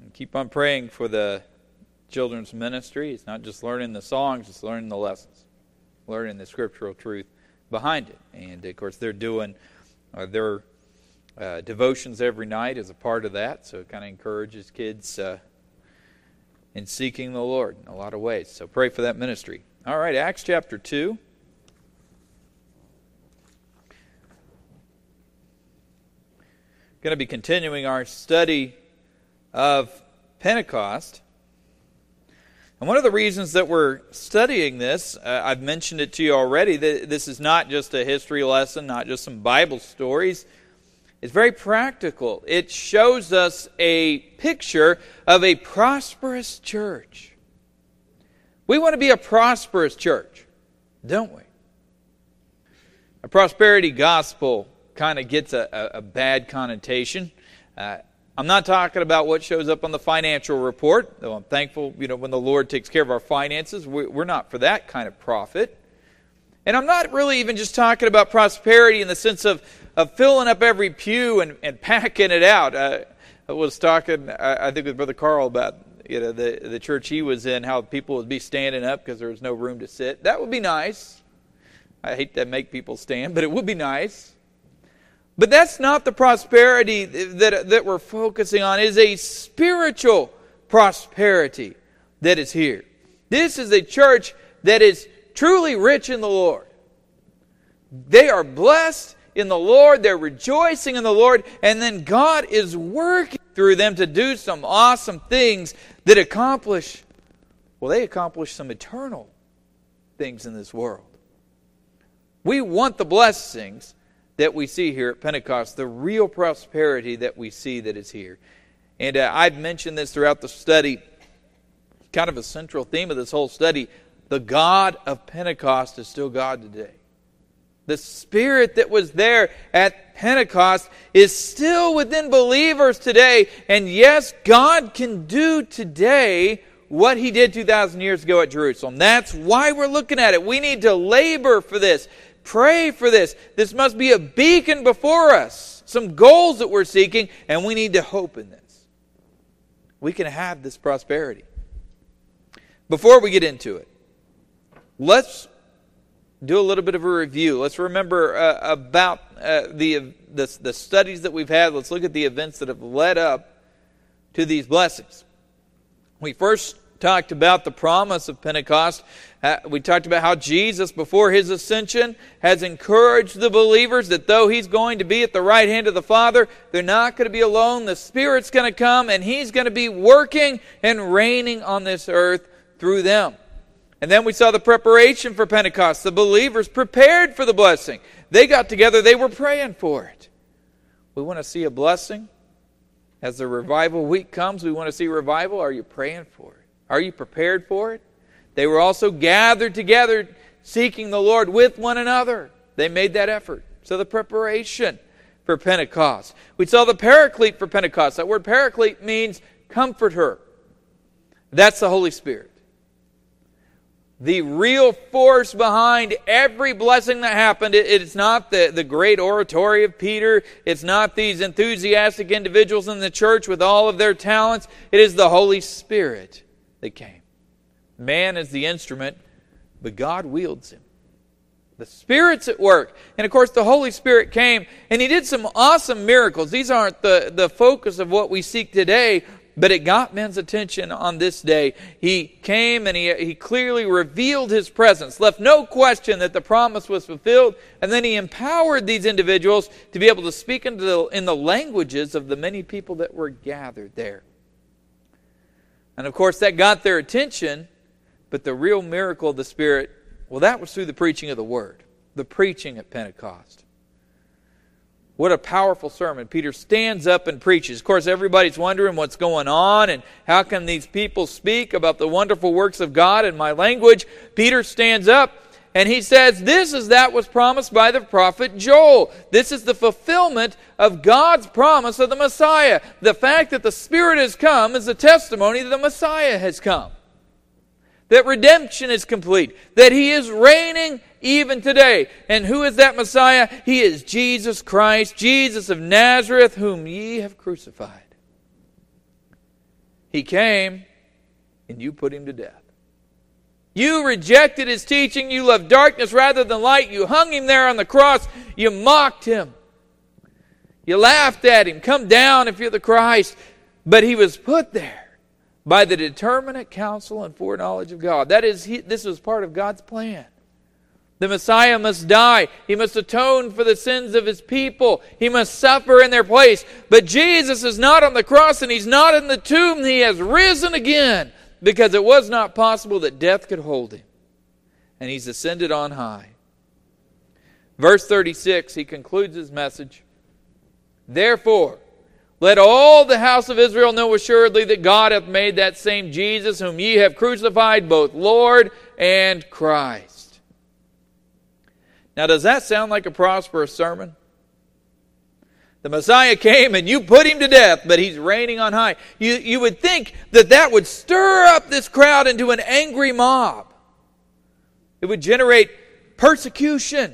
keep on praying for the children's ministry. It's not just learning the songs, it's learning the lessons, learning the scriptural truth behind it. And, of course, they're doing their devotions every night as a part of that, so it kind of encourages kids in seeking the Lord in a lot of ways. So pray for that ministry. All right, Acts chapter 2. Going to be continuing our study of Pentecost. And one of the reasons that we're studying this, I've mentioned it to you already, that this is not just a history lesson, not just some Bible stories. It's very practical. It shows us a picture of a prosperous church. We want to be a prosperous church, don't we? A prosperity gospel kind of gets a bad connotation. I'm not talking about what shows up on the financial report, though I'm thankful, when the Lord takes care of our finances. We're not for that kind of profit. And I'm not really even just talking about prosperity in the sense of filling up every pew and packing it out. I was talking, I think, with Brother Carl about the church he was in, how people would be standing up because there was no room to sit. That would be nice. I hate to make people stand, but it would be nice. But that's not the prosperity that we're focusing on. It is a spiritual prosperity that is here. This is a church that is truly rich in the Lord. They are blessed in the Lord. They're rejoicing in the Lord. And then God is working through them to do some awesome things that accomplish some eternal things in this world. We want the blessings that we see here at Pentecost, the real prosperity that we see that is here. And I've mentioned this throughout the study, kind of a central theme of this whole study. The God of Pentecost is still God today. The Spirit that was there at Pentecost is still within believers today. And yes, God can do today what He did 2,000 years ago at Jerusalem. That's why we're looking at it. We need to labor for this. Pray for this. This must be a beacon before us. Some goals that we're seeking, and we need to hope in this. We can have this prosperity. Before we get into it, let's do a little bit of a review. Let's remember about the studies that we've had. Let's look at the events that have led up to these blessings. We first talked about the promise of Pentecost. We talked about how Jesus, before His ascension, has encouraged the believers that though He's going to be at the right hand of the Father, they're not going to be alone. The Spirit's going to come, and He's going to be working and reigning on this earth through them. And then we saw the preparation for Pentecost. The believers prepared for the blessing. They got together, they were praying for it. We want to see a blessing. As the revival week comes, we want to see revival. Are you praying for it? Are you prepared for it? They were also gathered together, seeking the Lord with one another. They made that effort. So the preparation for Pentecost. We saw the paraclete for Pentecost. That word paraclete means comforter. That's the Holy Spirit. The real force behind every blessing that happened, it's not the great oratory of Peter. It's not these enthusiastic individuals in the church with all of their talents. It is the Holy Spirit that came. Man is the instrument, but God wields Him. The Spirit's at work. And of course the Holy Spirit came and He did some awesome miracles. These aren't the focus of what we seek today, but it got men's attention on this day. He came and he clearly revealed His presence, left no question that the promise was fulfilled, and then He empowered these individuals to be able to speak in the languages of the many people that were gathered there. And of course that got their attention, but the real miracle of the Spirit, well, that was through the preaching of the Word, the preaching at Pentecost. What a powerful sermon. Peter stands up and preaches. Of course, everybody's wondering what's going on and how can these people speak about the wonderful works of God in my language. Peter stands up and he says, this is that was promised by the prophet Joel. This is the fulfillment of God's promise of the Messiah. The fact that the Spirit has come is a testimony that the Messiah has come. That redemption is complete. That He is reigning even today. And who is that Messiah? He is Jesus Christ, Jesus of Nazareth, whom ye have crucified. He came, and you put him to death. You rejected his teaching. You loved darkness rather than light. You hung him there on the cross. You mocked him. You laughed at him. Come down if you're the Christ. But he was put there by the determinate counsel and foreknowledge of God. That is, this was part of God's plan. The Messiah must die. He must atone for the sins of his people. He must suffer in their place. But Jesus is not on the cross and he's not in the tomb. He has risen again because it was not possible that death could hold him. And he's ascended on high. Verse 36, he concludes his message. Therefore, let all the house of Israel know assuredly that God hath made that same Jesus whom ye have crucified both Lord and Christ. Now, does that sound like a prosperous sermon? The Messiah came and you put him to death, but he's reigning on high. You would think that would stir up this crowd into an angry mob. It would generate persecution.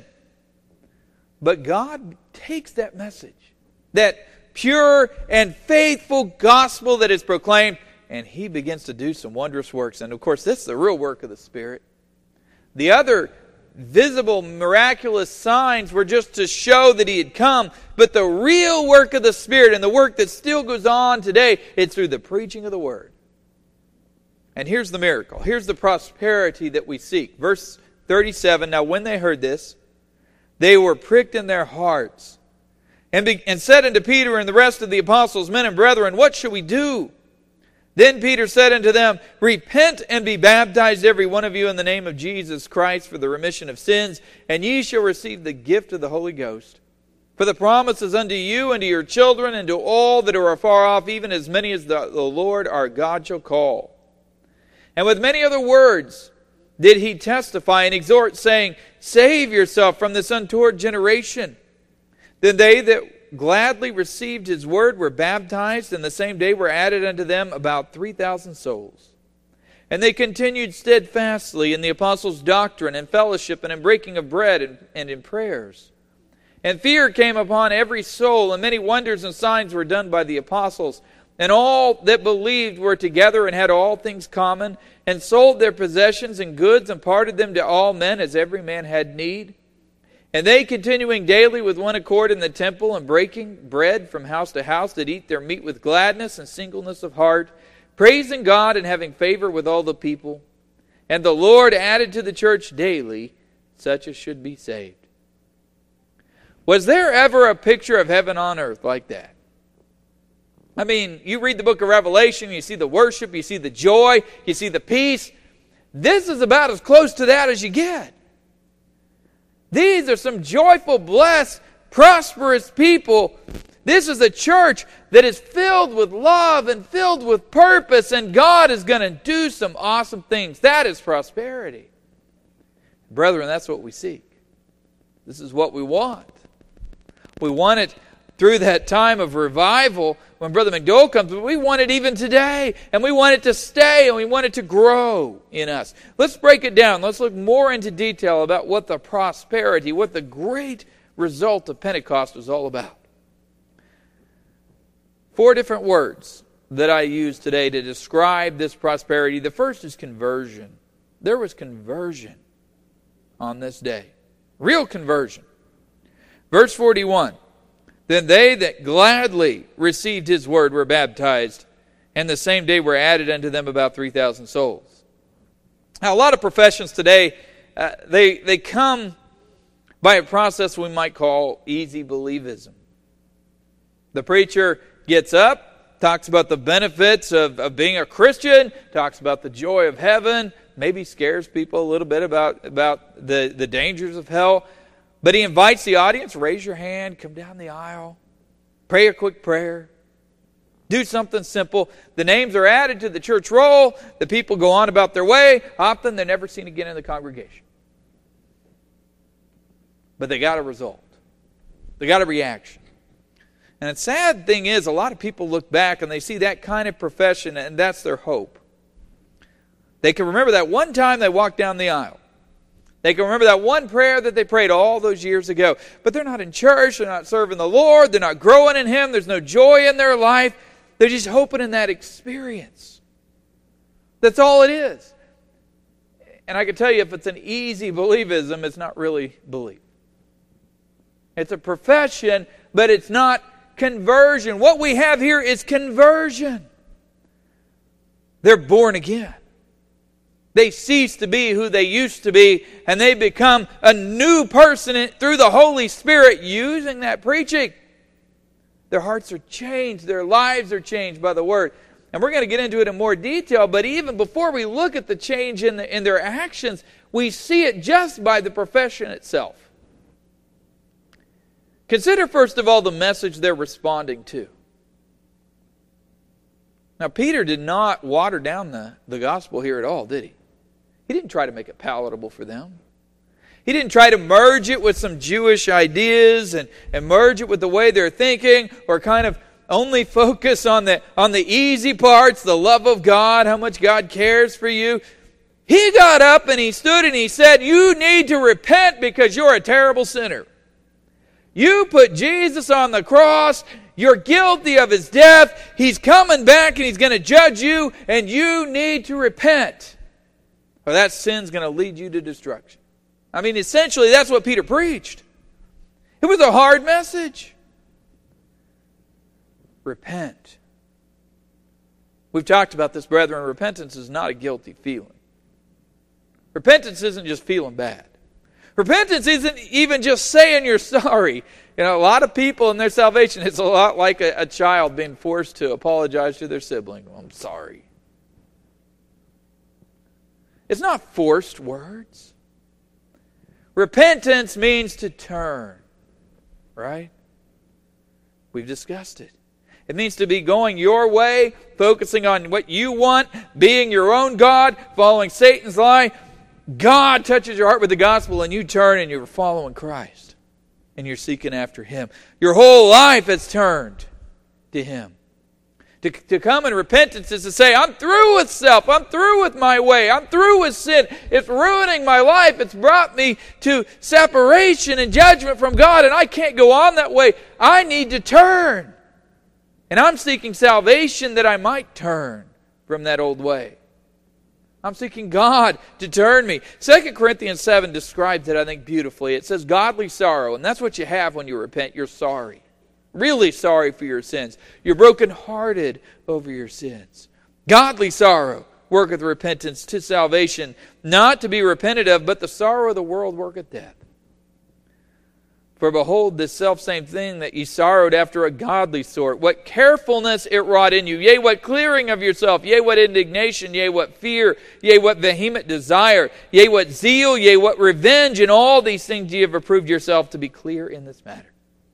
But God takes that message, that pure and faithful gospel that is proclaimed, and he begins to do some wondrous works. And of course, this is the real work of the Spirit. The other visible, miraculous signs were just to show that he had come. But the real work of the Spirit, and the work that still goes on today, it's through the preaching of the Word. And here's the miracle. Here's the prosperity that we seek. Verse 37, now when they heard this, they were pricked in their hearts, and said unto Peter and the rest of the apostles, men and brethren, what shall we do? Then Peter said unto them, repent and be baptized every one of you in the name of Jesus Christ for the remission of sins, and ye shall receive the gift of the Holy Ghost. For the promise is unto you and to your children and to all that are afar off, even as many as the Lord our God shall call. And with many other words did he testify and exhort, saying, save yourself from this untoward generation. Then they that gladly received his word were baptized, and the same day were added unto them about 3,000 souls. And they continued steadfastly in the apostles' doctrine and fellowship and in breaking of bread and in prayers. And fear came upon every soul, and many wonders and signs were done by the apostles. And all that believed were together and had all things common, and sold their possessions and goods and parted them to all men as every man had need. And they, continuing daily with one accord in the temple and breaking bread from house to house, did eat their meat with gladness and singleness of heart, praising God and having favor with all the people. And the Lord added to the church daily such as should be saved. Was there ever a picture of heaven on earth like that? I mean, you read the book of Revelation, you see the worship, you see the joy, you see the peace. This is about as close to that as you get. These are some joyful, blessed, prosperous people. This is a church that is filled with love and filled with purpose, and God is going to do some awesome things. That is prosperity. Brethren, that's what we seek. This is what we want. We want it through that time of revival when Brother McDowell comes, but we want it even today, and we want it to stay, and we want it to grow in us. Let's break it down. Let's look more into detail about what the prosperity, what the great result of Pentecost was all about. 4 different words that I use today to describe this prosperity. The first is conversion. There was conversion on this day. Real conversion. Verse 41. Then they that gladly received his word were baptized, and the same day were added unto them about 3,000 souls. Now, a lot of professions today, they come by a process we might call easy believism. The preacher gets up, talks about the benefits of being a Christian, talks about the joy of heaven, maybe scares people a little bit about the dangers of hell. But he invites the audience, raise your hand, come down the aisle, pray a quick prayer, do something simple. The names are added to the church roll. The people go on about their way. Often they're never seen again in the congregation. But they got a result. They got a reaction. And the sad thing is, a lot of people look back and they see that kind of profession, and that's their hope. They can remember that one time they walked down the aisle. They can remember that one prayer that they prayed all those years ago. But they're not in church. They're not serving the Lord. They're not growing in Him. There's no joy in their life. They're just hoping in that experience. That's all it is. And I can tell you, if it's an easy believism, it's not really belief. It's a profession, but it's not conversion. What we have here is conversion. They're born again. They cease to be who they used to be, and they become a new person through the Holy Spirit using that preaching. Their hearts are changed. Their lives are changed by the Word. And we're going to get into it in more detail, but even before we look at the change in their actions, we see it just by the profession itself. Consider, first of all, the message they're responding to. Now, Peter did not water down the gospel here at all, did he? He didn't try to make it palatable for them. He didn't try to merge it with some Jewish ideas and merge it with the way they're thinking, or kind of only focus on the easy parts, the love of God, how much God cares for you. He got up and he stood and he said, you need to repent because you're a terrible sinner. You put Jesus on the cross. You're guilty of His death. He's coming back and He's going to judge you, and you need to repent, or that sin's going to lead you to destruction. I mean, essentially, that's what Peter preached. It was a hard message. Repent. We've talked about this, brethren. Repentance is not a guilty feeling. Repentance isn't just feeling bad. Repentance isn't even just saying you're sorry. You know, a lot of people in their salvation, it's a lot like a child being forced to apologize to their sibling. Well, I'm sorry. It's not forced words. Repentance means to turn, right? We've discussed it. It means to be going your way, focusing on what you want, being your own God, following Satan's lie. God touches your heart with the gospel and you turn and you're following Christ. And you're seeking after Him. Your whole life has turned to Him. To come in repentance is to say, I'm through with self. I'm through with my way. I'm through with sin. It's ruining my life. It's brought me to separation and judgment from God, and I can't go on that way. I need to turn. And I'm seeking salvation that I might turn from that old way. I'm seeking God to turn me. 2 Corinthians 7 describes it, I think, beautifully. It says godly sorrow, and that's what you have when you repent. You're sorry. Really sorry for your sins. You're brokenhearted over your sins. Godly sorrow worketh repentance to salvation, not to be repented of, but the sorrow of the world worketh death. For behold, this selfsame thing that ye sorrowed after a godly sort, what carefulness it wrought in you, yea, what clearing of yourself, yea, what indignation, yea, what fear, yea, what vehement desire, yea, what zeal, yea, what revenge, in all these things ye have approved yourself to be clear in this matter.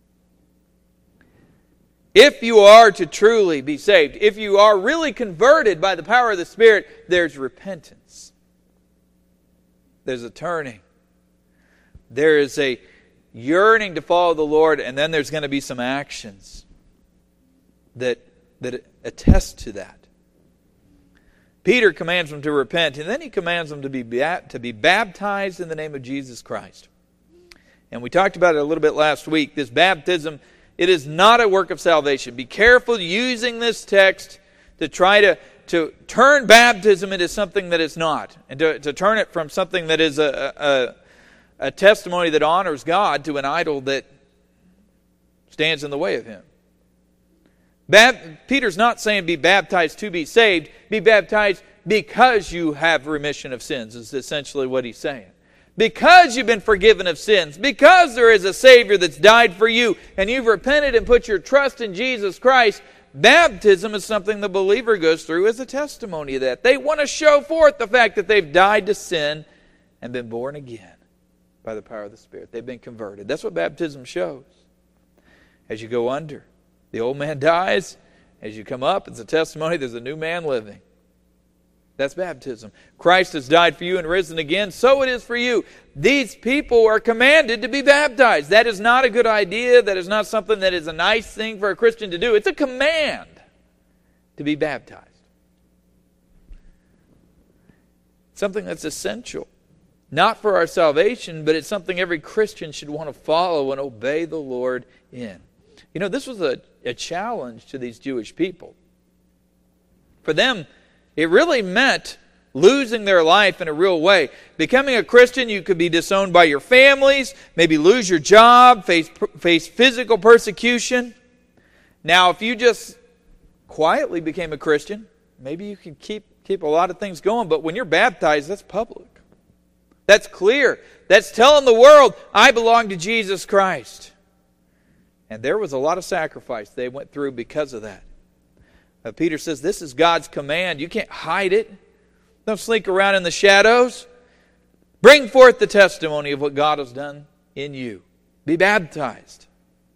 If you are to truly be saved, if you are really converted by the power of the Spirit, there's repentance. There's a turning. There is a yearning to follow the Lord, and then there's going to be some actions that attest to that. Peter commands them to repent, and then he commands them to be baptized in the name of Jesus Christ. And we talked about it a little bit last week. This baptism, it is not a work of salvation. Be careful using this text to try to turn baptism into something that it's not, and to turn it from something that is a testimony that honors God to an idol that stands in the way of Him. Peter's not saying be baptized to be saved. Be baptized because you have remission of sins is essentially what he's saying. Because you've been forgiven of sins. Because there is a Savior that's died for you and you've repented and put your trust in Jesus Christ. Baptism is something the believer goes through as a testimony of that. They want to show forth the fact that they've died to sin and been born again by the power of the Spirit. They've been converted. That's what baptism shows. As you go under, the old man dies. As you come up, it's a testimony there's a new man living. That's baptism. Christ has died for you and risen again, so it is for you. These people are commanded to be baptized. That is not a good idea. That is not something that is a nice thing for a Christian to do. It's a command to be baptized. Something that's essential. Not for our salvation, but it's something every Christian should want to follow and obey the Lord in. You know, this was a challenge to these Jewish people. For them, it really meant losing their life in a real way. Becoming a Christian, you could be disowned by your families, maybe lose your job, face physical persecution. Now, if you just quietly became a Christian, maybe you could keep a lot of things going, but when you're baptized, that's public. That's clear. That's telling the world, I belong to Jesus Christ. And there was a lot of sacrifice they went through because of that. Peter says, this is God's command. You can't hide it. Don't slink around in the shadows. Bring forth the testimony of what God has done in you. Be baptized.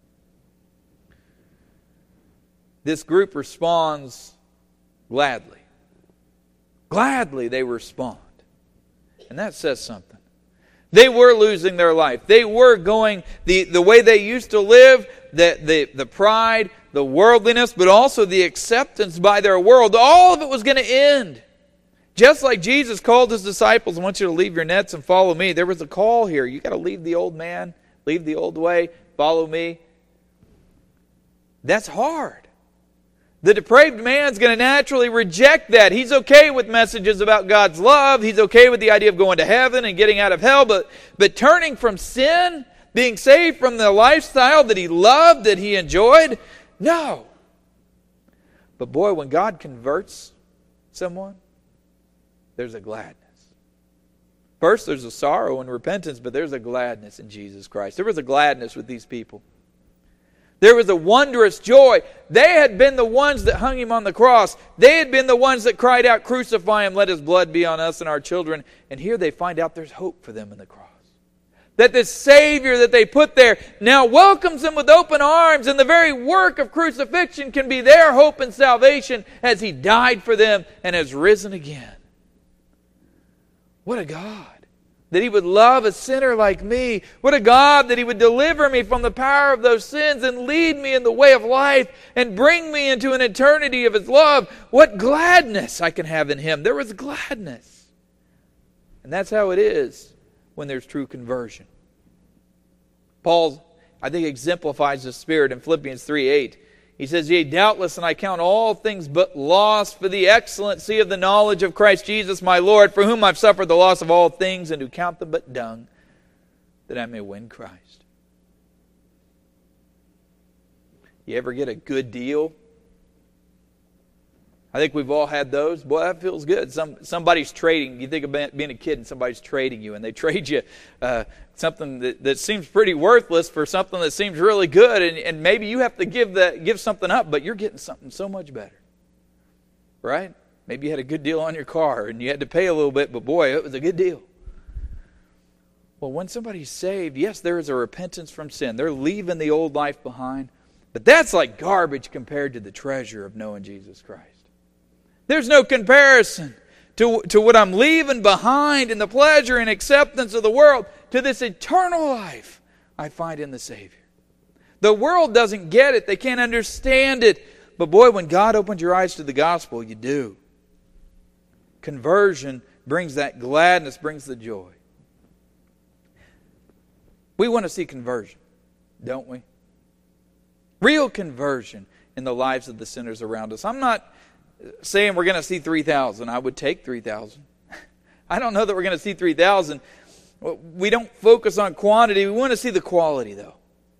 This group responds gladly. Gladly they respond. And that says something. They were losing their life. They were going the way they used to live, the pride, the worldliness, but also the acceptance by their world. All of it was going to end. Just like Jesus called His disciples, I want you to leave your nets and follow me. There was a call here. You got to leave the old man, leave the old way, follow me. That's hard. The depraved man's going to naturally reject that. He's okay with messages about God's love. He's okay with the idea of going to heaven and getting out of hell. But turning from sin, being saved from the lifestyle that he loved, that he enjoyed, no. But boy, when God converts someone, there's a gladness. First, there's a sorrow and repentance, but there's a gladness in Jesus Christ. There was a gladness with these people. There was a wondrous joy. They had been the ones that hung Him on the cross. They had been the ones that cried out, crucify Him, let His blood be on us and our children. And here they find out there's hope for them in the cross. That this Savior that they put there now welcomes them with open arms, and the very work of crucifixion can be their hope and salvation as He died for them and has risen again. What a God! That He would love a sinner like me. What a God that He would deliver me from the power of those sins and lead me in the way of life and bring me into an eternity of His love. What gladness I can have in Him. There was gladness. And that's how it is when there's true conversion. Paul, I think, exemplifies the Spirit in Philippians 3:8. He says, yea, doubtless, and I count all things but loss for the excellency of the knowledge of Christ Jesus my Lord, for whom I've suffered the loss of all things, and do count them but dung, that I may win Christ. You ever get a good deal? I think we've all had those. Boy, that feels good. Somebody's trading. You think about being a kid and somebody's trading you, and they trade you something that seems pretty worthless for something that seems really good, and maybe you have to give something up, but you're getting something so much better. Right? Maybe you had a good deal on your car, and you had to pay a little bit, but boy, it was a good deal. Well, when somebody's saved, yes, there is a repentance from sin. They're leaving the old life behind, but that's like garbage compared to the treasure of knowing Jesus Christ. There's no comparison to what I'm leaving behind in the pleasure and acceptance of the world to this eternal life I find in the Savior. The world doesn't get it. They can't understand it. But boy, when God opens your eyes to the gospel, you do. Conversion brings that gladness, brings the joy. We want to see conversion, don't we? Real conversion in the lives of the sinners around us. I'm not saying we're going to see 3,000. I would take 3,000. I don't know that we're going to see 3,000. We don't focus on quantity. We want to see the quality, though.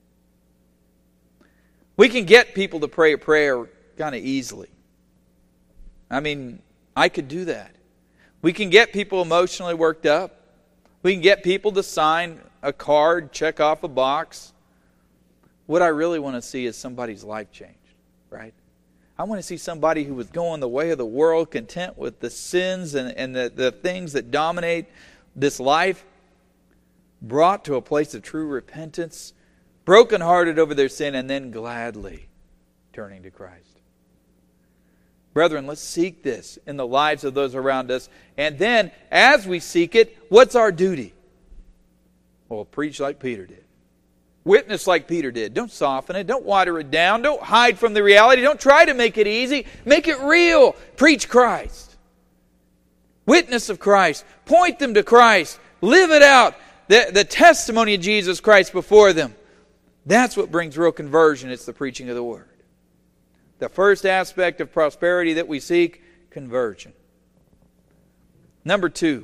We can get people to pray a prayer kind of easily. I mean, I could do that. We can get people emotionally worked up. We can get people to sign a card, check off a box. What I really want to see is somebody's life changed, right? I want to see somebody who was going the way of the world, content with the sins and the things that dominate this life, brought to a place of true repentance, brokenhearted over their sin, and then gladly turning to Christ. Brethren, let's seek this in the lives of those around us. And then, as we seek it, what's our duty? Well, preach like Peter did. Witness like Peter did. Don't soften it. Don't water it down. Don't hide from the reality. Don't try to make it easy. Make it real. Preach Christ. Witness of Christ. Point them to Christ. Live it out. The testimony of Jesus Christ before them. That's what brings real conversion. It's the preaching of the Word. The first aspect of prosperity that we seek, conversion. Number 2,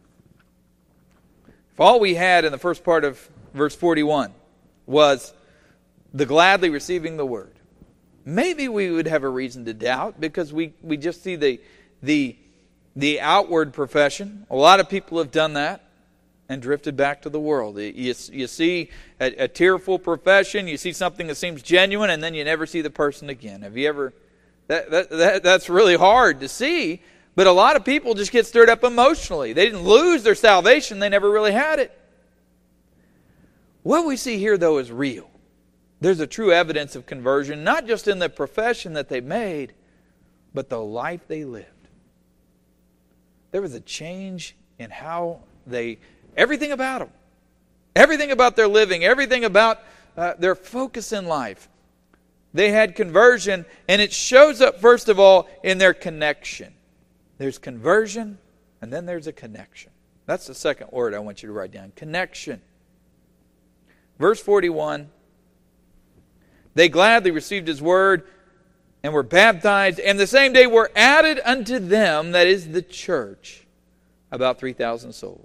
if all we had in the first part of verse 41 was the gladly receiving the word, maybe we would have a reason to doubt, because we just see the outward profession. A lot of people have done that and drifted back to the world. You see a tearful profession, you see something that seems genuine, and then you never see the person again. Have you ever... That's really hard to see, but a lot of people just get stirred up emotionally. They didn't lose their salvation, they never really had it. What we see here, though, is real. There's a true evidence of conversion, not just in the profession that they made, but the life they lived. There was a change in how everything about them, everything about their living, everything about their focus in life. They had conversion, and it shows up, first of all, in their connection. There's conversion, and then there's a connection. That's the second word I want you to write down. Connection. Verse 41, they gladly received his word and were baptized, and the same day were added unto them, that is the church, about 3,000 souls.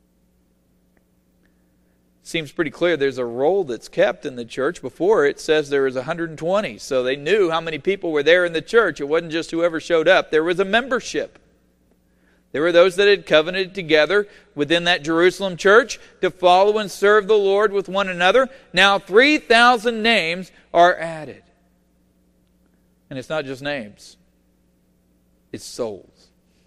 Seems pretty clear there's a roll that's kept in the church. Before it says there was 120, so they knew how many people were there in the church. It wasn't just whoever showed up. There was a membership. There were those that had covenanted together within that Jerusalem church to follow and serve the Lord with one another. Now 3,000 names are added. And it's not just names. It's souls.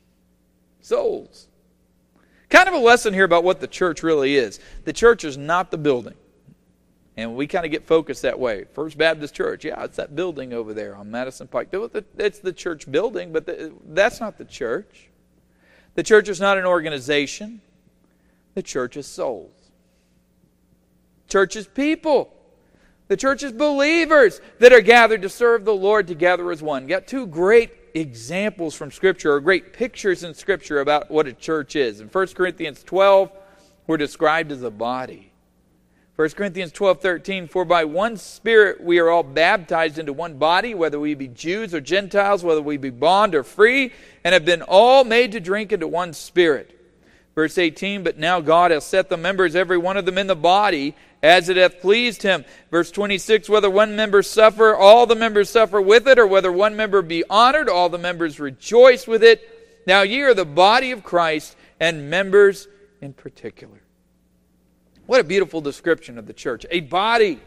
Souls. Kind of a lesson here about what the church really is. The church is not the building. And we kind of get focused that way. First Baptist Church, yeah, it's that building over there on Madison Pike. It's the church building, but that's not the church. The church is not an organization. The church is souls. Church is people. The church is believers that are gathered to serve the Lord together as one. You got two great examples from Scripture, or great pictures in Scripture about what a church is. In 1 Corinthians 12, we're described as a body. 1 Corinthians 12:13, for by one Spirit we are all baptized into one body, whether we be Jews or Gentiles, whether we be bond or free, and have been all made to drink into one Spirit. Verse 18, but now God hath set the members, every one of them, in the body, as it hath pleased him. Verse 26, whether one member suffer, all the members suffer with it, or whether one member be honored, all the members rejoice with it. Now ye are the body of Christ, and members in particular. What a beautiful description of the church. A body.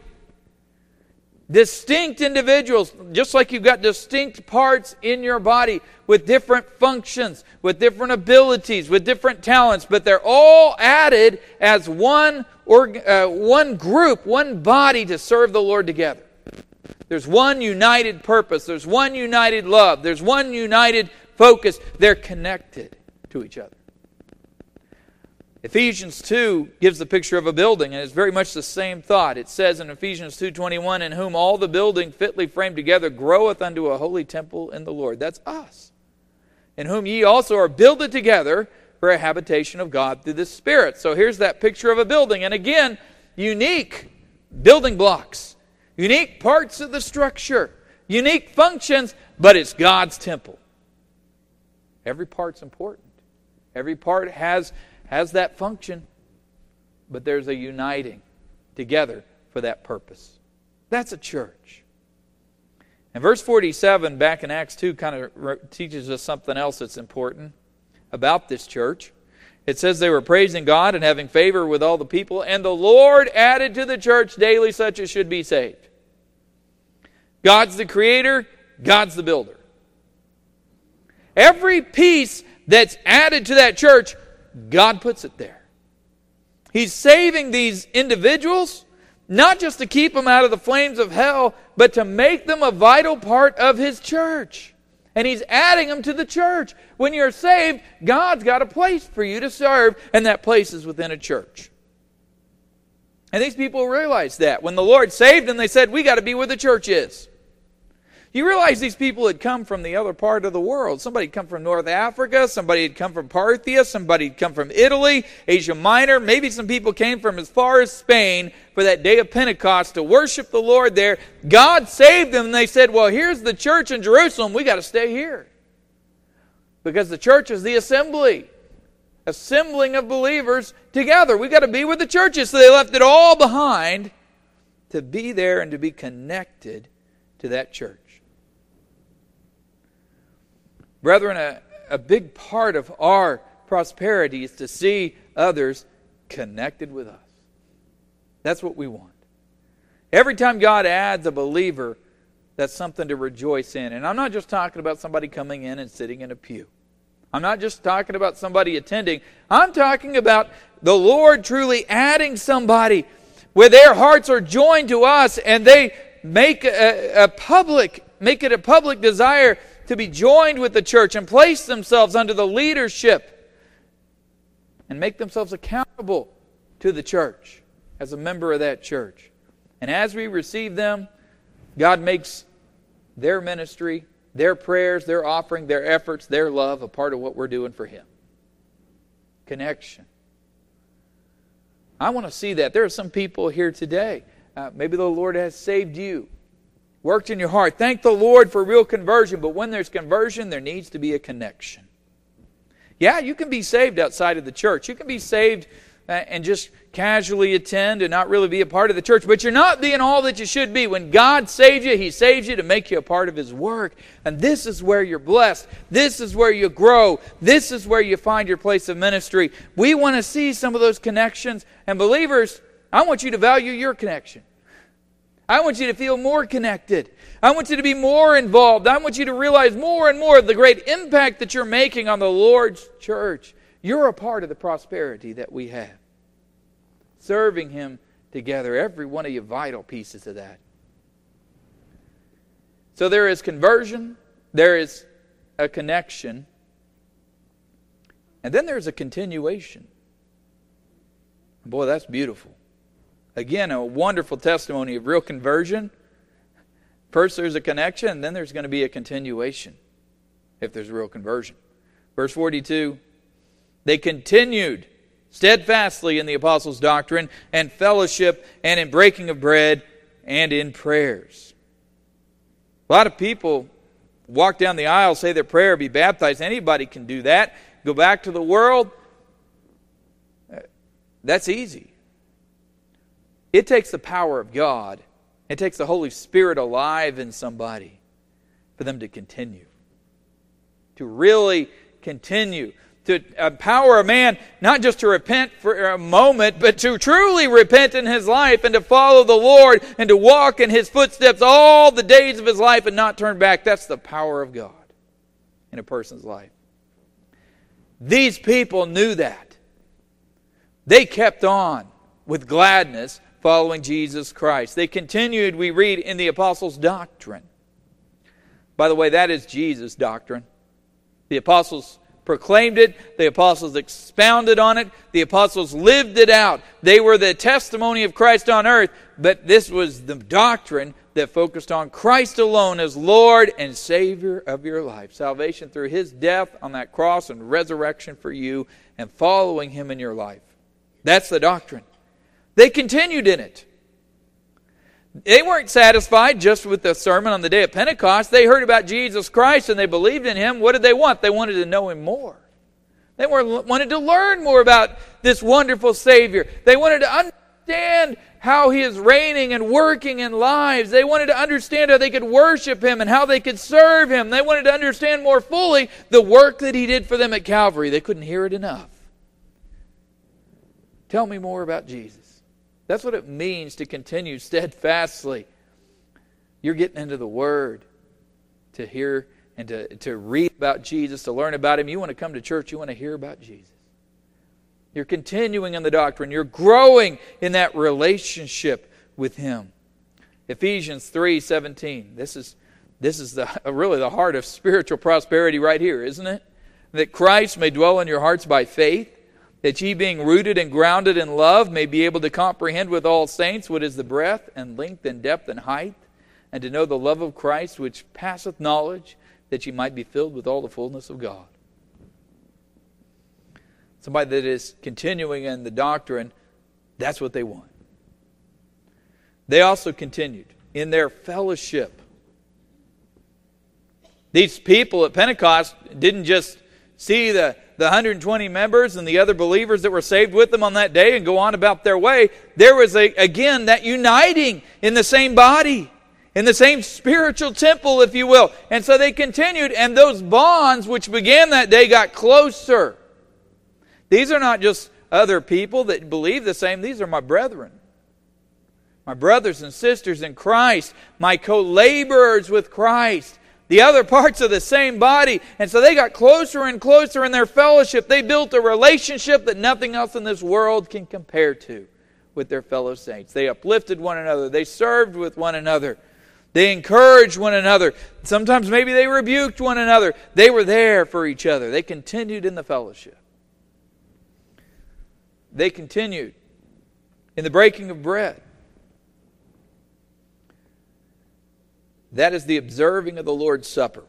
Distinct individuals, just like you've got distinct parts in your body with different functions, with different abilities, with different talents, but they're all added as one group, one body to serve the Lord together. There's one united purpose. There's one united love. There's one united focus. They're connected to each other. Ephesians 2 gives the picture of a building, and it's very much the same thought. It says in Ephesians 2:21, in whom all the building fitly framed together groweth unto a holy temple in the Lord. That's us. In whom ye also are builded together for a habitation of God through the Spirit. So here's that picture of a building. And again, unique building blocks, unique parts of the structure, unique functions, but it's God's temple. Every part's important. Every part has that function, but there's a uniting together for that purpose. That's a church. And verse 47 back in Acts 2 kind of teaches us something else that's important about this church. It says they were praising God and having favor with all the people, and the Lord added to the church daily such as should be saved. God's the creator, God's the builder. Every piece that's added to that church, God puts it there. He's saving these individuals, not just to keep them out of the flames of hell, but to make them a vital part of His church. And He's adding them to the church. When you're saved, God's got a place for you to serve, and that place is within a church. And these people realized that. When the Lord saved them, they said, we got to be where the church is. You realize these people had come from the other part of the world. Somebody had come from North Africa. Somebody had come from Parthia. Somebody had come from Italy, Asia Minor. Maybe some people came from as far as Spain for that day of Pentecost to worship the Lord there. God saved them, and they said, well, here's the church in Jerusalem. We got to stay here. Because the church is the assembling of believers together. We've got to be where the church is. So they left it all behind to be there and to be connected to that church. Brethren, a big part of our prosperity is to see others connected with us. That's what we want. Every time God adds a believer, that's something to rejoice in. And I'm not just talking about somebody coming in and sitting in a pew. I'm not just talking about somebody attending. I'm talking about the Lord truly adding somebody where their hearts are joined to us and they make it a public desire to be joined with the church and place themselves under the leadership and make themselves accountable to the church as a member of that church. And as we receive them, God makes their ministry, their prayers, their offering, their efforts, their love a part of what we're doing for Him. Connection. I want to see that. There are some people here today. Maybe the Lord has saved you, worked in your heart. Thank the Lord for real conversion. But when there's conversion, there needs to be a connection. Yeah, you can be saved outside of the church. You can be saved and just casually attend and not really be a part of the church. But you're not being all that you should be. When God saves you, He saves you to make you a part of His work. And this is where you're blessed. This is where you grow. This is where you find your place of ministry. We want to see some of those connections. And believers, I want you to value your connection. I want you to feel more connected. I want you to be more involved. I want you to realize more and more of the great impact that you're making on the Lord's church. You're a part of the prosperity that we have. Serving Him together, every one of you vital pieces of that. So there is conversion, there is a connection, and then there's a continuation. Boy, that's beautiful. Again, a wonderful testimony of real conversion. First there's a connection, and then there's going to be a continuation if there's real conversion. Verse 42, they continued steadfastly in the apostles' doctrine and fellowship and in breaking of bread and in prayers. A lot of people walk down the aisle, say their prayer, be baptized. Anybody can do that. Go back to the world. That's easy. It takes the power of God. It takes the Holy Spirit alive in somebody for them to continue. To really continue. To empower a man not just to repent for a moment, but to truly repent in his life and to follow the Lord and to walk in His footsteps all the days of his life and not turn back. That's the power of God in a person's life. These people knew that. They kept on with gladness following Jesus Christ. They continued, we read, in the apostles' doctrine. By the way, that is Jesus' doctrine. The apostles proclaimed it. The apostles expounded on it. The apostles lived it out. They were the testimony of Christ on earth, but this was the doctrine that focused on Christ alone as Lord and Savior of your life. Salvation through His death on that cross and resurrection for you and following Him in your life. That's the doctrine. They continued in it. They weren't satisfied just with the sermon on the day of Pentecost. They heard about Jesus Christ and they believed in Him. What did they want? They wanted to know Him more. They wanted to learn more about this wonderful Savior. They wanted to understand how He is reigning and working in lives. They wanted to understand how they could worship Him and how they could serve Him. They wanted to understand more fully the work that He did for them at Calvary. They couldn't hear it enough. Tell me more about Jesus. That's what it means to continue steadfastly. You're getting into the Word to hear and to read about Jesus, to learn about Him. You want to come to church, you want to hear about Jesus. You're continuing in the doctrine. You're growing in that relationship with Him. Ephesians 3:17. This is really the heart of spiritual prosperity right here, isn't it? That Christ may dwell in your hearts by faith, that ye being rooted and grounded in love may be able to comprehend with all saints what is the breadth and length and depth and height, and to know the love of Christ which passeth knowledge, that ye might be filled with all the fullness of God. Somebody that is continuing in the doctrine, that's what they want. They also continued in their fellowship. These people at Pentecost didn't just see the 120 members and the other believers that were saved with them on that day and go on about their way, there was, again, that uniting in the same body, in the same spiritual temple, if you will. And so they continued, and those bonds which began that day got closer. These are not just other people that believe the same. These are my brethren, my brothers and sisters in Christ, my co-laborers with Christ, the other parts of the same body. And so they got closer and closer in their fellowship. They built a relationship that nothing else in this world can compare to with their fellow saints. They uplifted one another. They served with one another. They encouraged one another. Sometimes maybe they rebuked one another. They were there for each other. They continued in the fellowship. They continued in the breaking of bread. That is the observing of the Lord's Supper.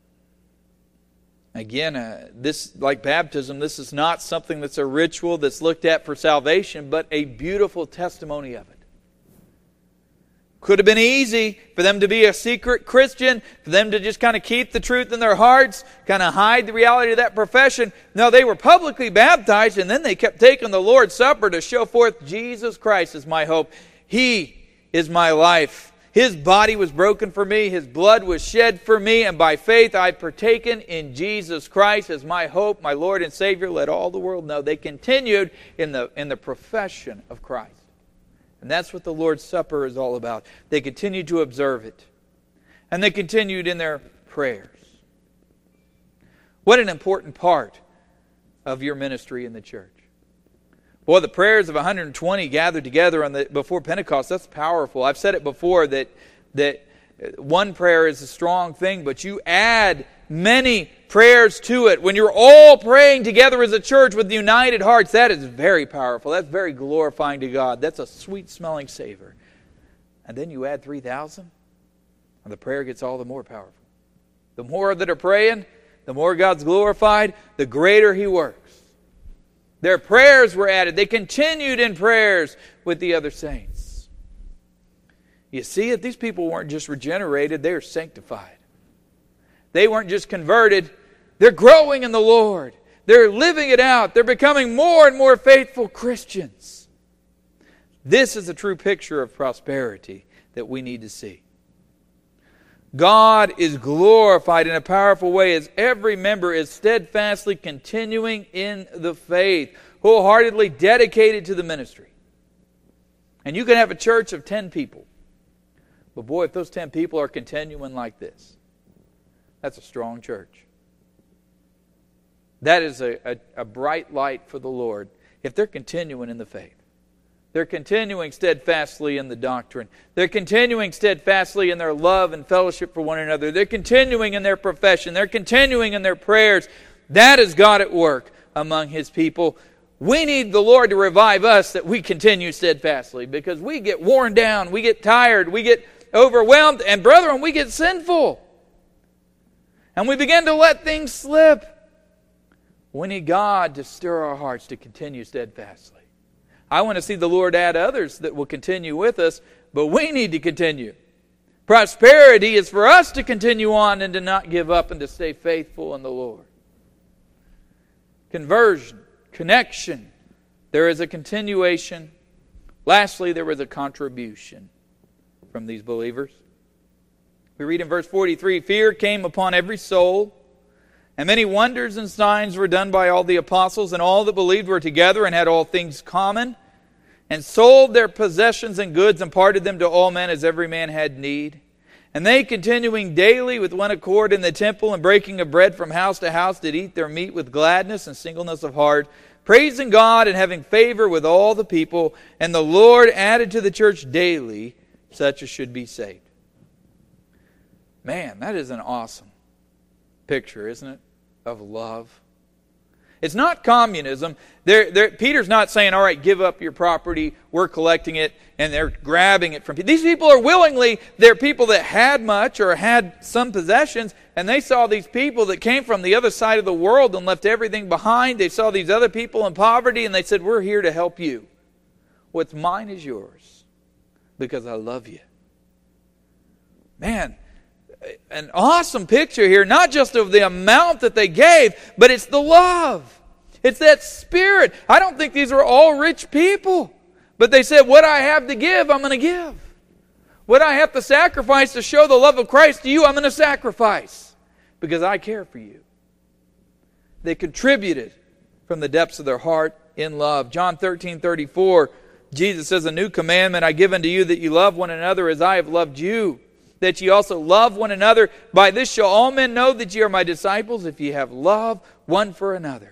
Again, this, like baptism, this is not something that's a ritual that's looked at for salvation, but a beautiful testimony of it. Could have been easy for them to be a secret Christian, for them to just kind of keep the truth in their hearts, kind of hide the reality of that profession. No, they were publicly baptized, and then they kept taking the Lord's Supper to show forth Jesus Christ is my hope. He is my life. His body was broken for me. His blood was shed for me. And by faith I've partaken in Jesus Christ as my hope, my Lord and Savior. Let all the world know. They continued in the profession of Christ. And that's what the Lord's Supper is all about. They continued to observe it. And they continued in their prayers. What an important part of your ministry in the church. Boy, the prayers of 120 gathered together before Pentecost, that's powerful. I've said it before that one prayer is a strong thing, but you add many prayers to it. When you're all praying together as a church with united hearts, that is very powerful. That's very glorifying to God. That's a sweet-smelling savor. And then you add 3,000, and the prayer gets all the more powerful. The more that are praying, the more God's glorified, the greater He works. Their prayers were added. They continued in prayers with the other saints. You see it? These people weren't just regenerated, they were sanctified. They weren't just converted, they're growing in the Lord. They're living it out. They're becoming more and more faithful Christians. This is a true picture of prosperity that we need to see. God is glorified in a powerful way as every member is steadfastly continuing in the faith, wholeheartedly dedicated to the ministry. And you can have a church of 10 people. But boy, if those 10 people are continuing like this, that's a strong church. That is a bright light for the Lord if they're continuing in the faith. They're continuing steadfastly in the doctrine. They're continuing steadfastly in their love and fellowship for one another. They're continuing in their profession. They're continuing in their prayers. That is God at work among His people. We need the Lord to revive us that we continue steadfastly, because we get worn down, we get tired, we get overwhelmed, and brethren, we get sinful. And we begin to let things slip. We need God to stir our hearts to continue steadfastly. I want to see the Lord add others that will continue with us, but we need to continue. Prosperity is for us to continue on and to not give up and to stay faithful in the Lord. Conversion, connection, there is a continuation. Lastly, there was a contribution from these believers. We read in verse 43, fear came upon every soul, and many wonders and signs were done by all the apostles, and all that believed were together and had all things common, and sold their possessions and goods and parted them to all men as every man had need. And they, continuing daily with one accord in the temple and breaking of bread from house to house, did eat their meat with gladness and singleness of heart, praising God and having favor with all the people. And the Lord added to the church daily such as should be saved. Man, that is an awesome picture, isn't it, of love. It's not communism. Peter's not saying, all right, give up your property, we're collecting it, and they're grabbing it from people. These people are willingly, they're people that had much or had some possessions, and they saw these people that came from the other side of the world and left everything behind. They saw these other people in poverty, and they said, we're here to help you. What's mine is yours, because I love you. Man, an awesome picture here, not just of the amount that they gave, but it's the love. It's that spirit. I don't think these are all rich people. But they said, what I have to give, I'm going to give. What I have to sacrifice to show the love of Christ to you, I'm going to sacrifice. Because I care for you. They contributed from the depths of their heart in love. John 13:34, Jesus says, a new commandment I give unto you, that you love one another as I have loved you, that ye also love one another. By this shall all men know that ye are my disciples, if ye have love one for another.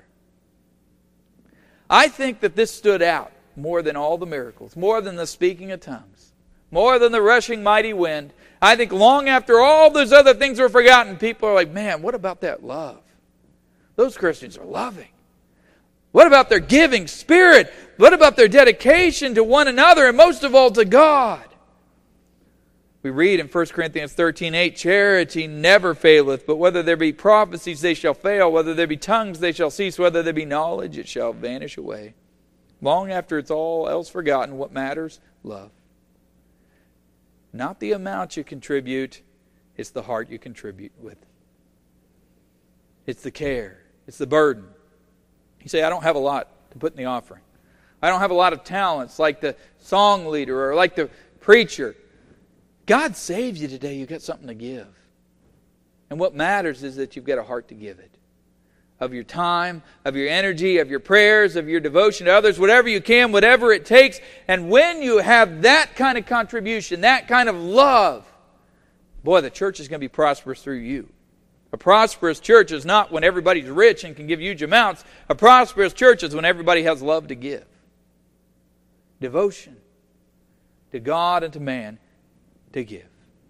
I think that this stood out more than all the miracles, more than the speaking of tongues, more than the rushing mighty wind. I think long after all those other things were forgotten, people are like, man, what about that love? Those Christians are loving. What about their giving spirit? What about their dedication to one another, and most of all to God? We read in 1 Corinthians 13:8, charity never faileth, but whether there be prophecies, they shall fail. Whether there be tongues, they shall cease. Whether there be knowledge, it shall vanish away. Long after it's all else forgotten, what matters? Love. Not the amount you contribute, it's the heart you contribute with. It's the care. It's the burden. You say, I don't have a lot to put in the offering. I don't have a lot of talents like the song leader or like the preacher. God saved you today. You've got something to give. And what matters is that you've got a heart to give it. Of your time, of your energy, of your prayers, of your devotion to others, whatever you can, whatever it takes. And when you have that kind of contribution, that kind of love, boy, the church is going to be prosperous through you. A prosperous church is not when everybody's rich and can give huge amounts. A prosperous church is when everybody has love to give. Devotion to God and to man to give.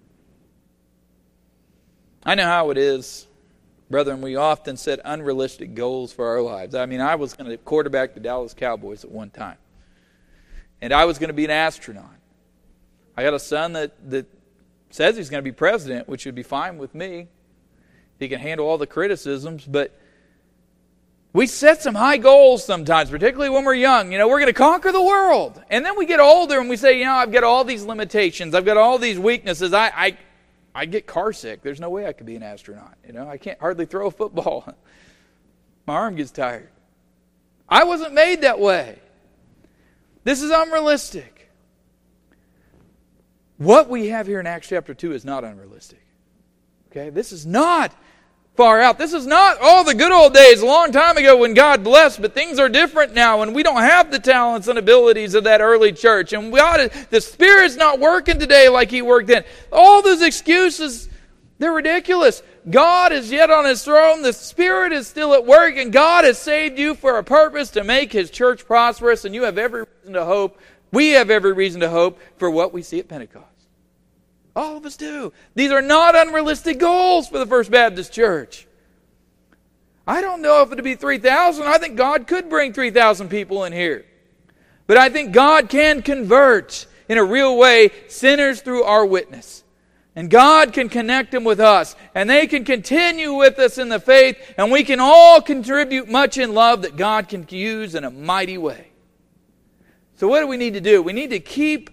I know how it is, brethren. We often set unrealistic goals for our lives. I mean, I was going to quarterback the Dallas Cowboys at one time. And I was going to be an astronaut. I got a son that says he's going to be president, which would be fine with me. He can handle all the criticisms, but we set some high goals sometimes, particularly when we're young. You know, we're going to conquer the world. And then we get older and we say, you know, I've got all these limitations. I've got all these weaknesses. I get car sick. There's no way I could be an astronaut. You know, I can't hardly throw a football. My arm gets tired. I wasn't made that way. This is unrealistic. What we have here in Acts chapter 2 is not unrealistic. Okay, this is not far out. This is not the good old days a long time ago when God blessed, but things are different now and we don't have the talents and abilities of that early church. And the Spirit's not working today like He worked then. All those excuses, they're ridiculous. God is yet on His throne. The Spirit is still at work, and God has saved you for a purpose to make His church prosperous, and you have every reason to hope. We have every reason to hope for what we see at Pentecost. All of us do. These are not unrealistic goals for the First Baptist Church. I don't know if it'd be 3,000. I think God could bring 3,000 people in here. But I think God can convert in a real way sinners through our witness. And God can connect them with us. And they can continue with us in the faith. And we can all contribute much in love that God can use in a mighty way. So what do we need to do? We need to keep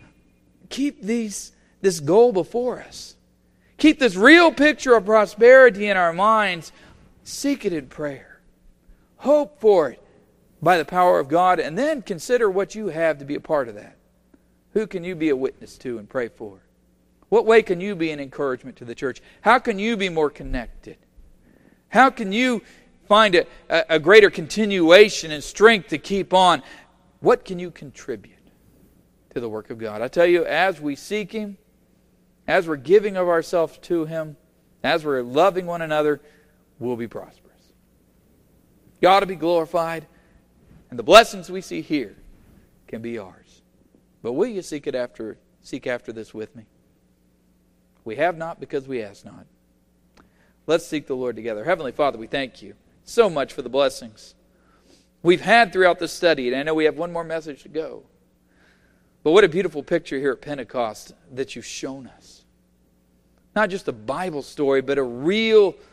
this goal before us. Keep this real picture of prosperity in our minds. Seek it in prayer. Hope for it by the power of God. And then consider what you have to be a part of that. Who can you be a witness to and pray for? What way can you be an encouragement to the church? How can you be more connected? How can you find a greater continuation and strength to keep on? What can you contribute to the work of God? I tell you, as we seek Him, as we're giving of ourselves to Him, as we're loving one another, we'll be prosperous. God will be glorified, and the blessings we see here can be ours. But will you seek after this with me? We have not because we ask not. Let's seek the Lord together. Heavenly Father, we thank You so much for the blessings we've had throughout this study, and I know we have one more message to go. But what a beautiful picture here at Pentecost that You've shown us. Not just a Bible story, but a real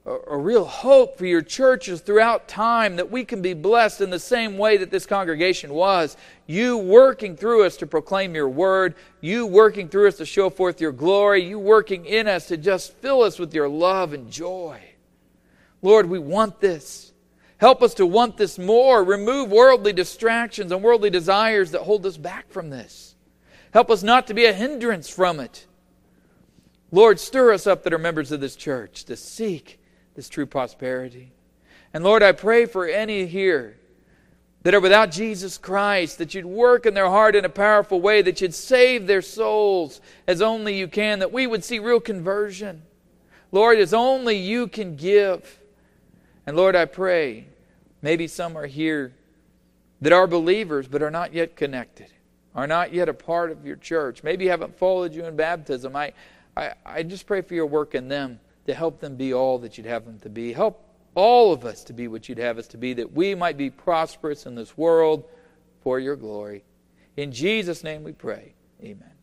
a real hope for your churches throughout time, that we can be blessed in the same way that this congregation was. You working through us to proclaim your word, you working through us to show forth your glory, you working in us to just fill us with your love and joy. Lord, we want this. Help us to want this more. Remove worldly distractions and worldly desires that hold us back from this. Help us not to be a hindrance from it. Lord, stir us up that are members of this church to seek this true prosperity. And Lord, I pray for any here that are without Jesus Christ, that you'd work in their heart in a powerful way, that you'd save their souls as only you can, that we would see real conversion. Lord, as only you can give. And Lord, I pray, maybe some are here that are believers but are not yet connected, are not yet a part of your church. Maybe haven't followed you in baptism. I just pray for your work in them to help them be all that you'd have them to be. Help all of us to be what you'd have us to be, that we might be prosperous in this world for your glory. In Jesus' name we pray. Amen.